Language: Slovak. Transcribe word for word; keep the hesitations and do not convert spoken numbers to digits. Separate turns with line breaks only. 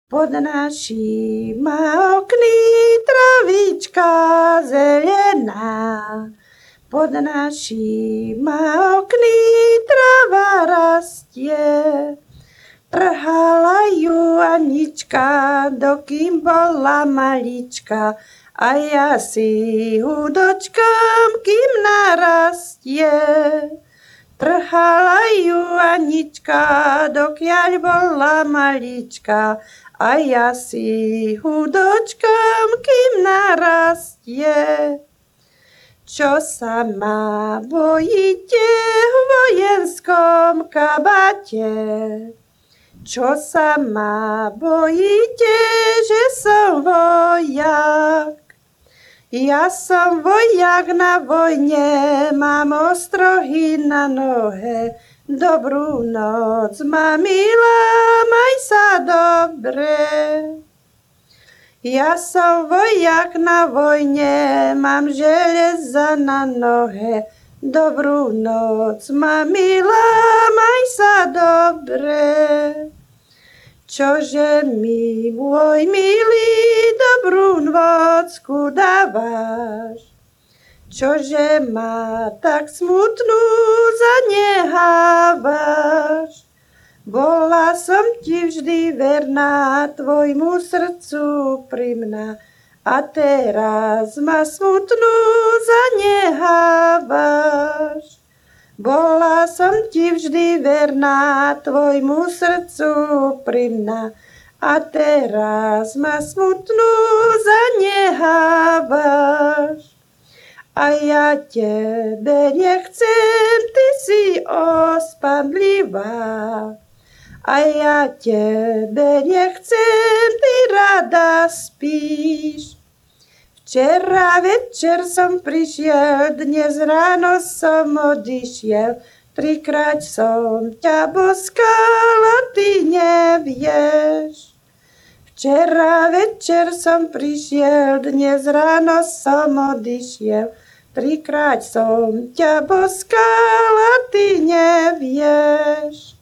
Pod našíma okny travička zelená. Pod našíma okny trava rastie. Trhala ju Anička, dokým bola malička. A ja si ju dočkam, kým narastie. Trhala ju Anička, dokiaľ bola malička. A ja si ju dočkam, kým narastie. Čo sa ma bojíte v vojenskom kabáte? Čo sa ma bojíte, že som vojak? Ja som vojak na vojne, mám ostrohy na nohe. Dobrú noc, mamila, maj sa dobre. Ja som vojak na vojne, mám železa na nohe. Dobrú noc, mamila, maj sa dobre. Čože mi, môj milý, dobrú nocku dávaš? Čože ma tak smutnú zanehávaš? Bola som ti vždy verná, tvojmu srdcu primná. A teraz ma smutnú zanehávaš. Bola som ti vždy verná, tvojmu srdcu primná. A teraz ma smutnú zanehávaš. A ja tebe nechcem, ty si ospadlivá. A ja tebe nechcem, ty rada spíš. Včera večer som prišiel, dnes ráno som odišiel. Trikrát som ťa boskal a ty nevieš. Včera večer som prišiel, dnes ráno som odišiel. Trikrát som ťa boskal a ty nevieš.